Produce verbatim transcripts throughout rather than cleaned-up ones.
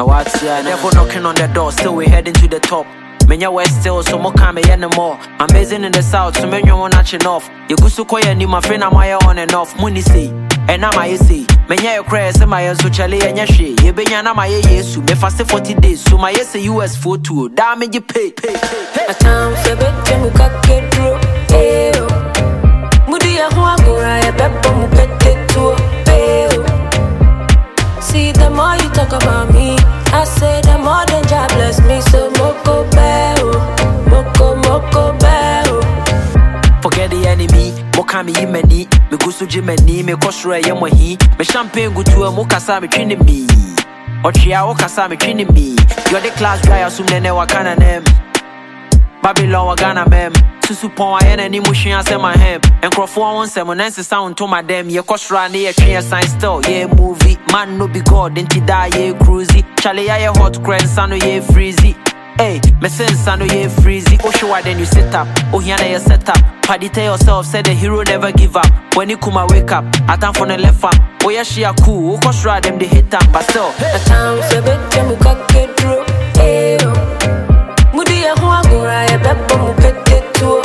Now what's here? Never knocking on the door, still we heading to the top. Menya west still, so more come anymore. I'm basing in the south, so many one notching off. You go so quiet, ni my friend, I'm on and off. Money say, and now I say, Menya your crash, and my so chale and yashi. You be yana my yes, you be fast forty days, so my yes, U S for two. Damn, you pay, pay, pay. A time for better, you can't get through. Mudi ya huagura, ya bebo mu pete tu. See, the more you talk about me, I say the more than God bless me. So moko beo, moko moko beo. Forget the enemy, moka me yimeni. Me gusu jimeni, me kosura yemo hi. Me champagne go to a mokasa me twini me. Ochia okasa me twini me. You're the class guy, assume nene wakana nem. Babylon wagana mem. Susu pon wa yene ni mushin ase my hem. Enkrofo won se mo nansi sound to my dem. Ye kosra ne ye twen sign still. Ye movie, man no be god, enti da ye cruisy. Chale ya ye hot crane sano ye freezy. Hey, me sense sano ye freezy. Oh show then you sit up. Oh hiana ye set up. Paddy tell yourself say the hero never give up. When you come wake up, I time for the left up. Oh yeah she a cool. Oh kosra them they hit up, but still. A time for better mu kake through. Hey oh. Mudi ya huagura ya bebo mu pete tu.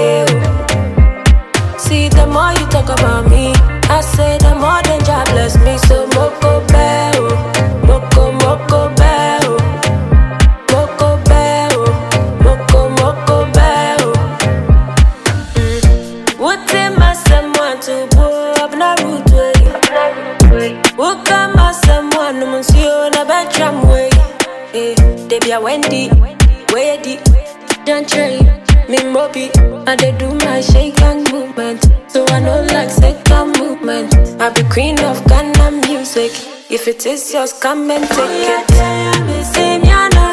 See, the more you talk about me, I say the more than God bless me. So moko beo, moko moko beo, moko beo, moko moko beo. What am I someone to go up na root way? What am I someone no monsieur na bedroom way? Eh, they be a Wendy, Wendy, don't trade me mobi. I they do my shake and movement, so I know like second movement. I be queen of Ghana music. If it is yours, come and take it.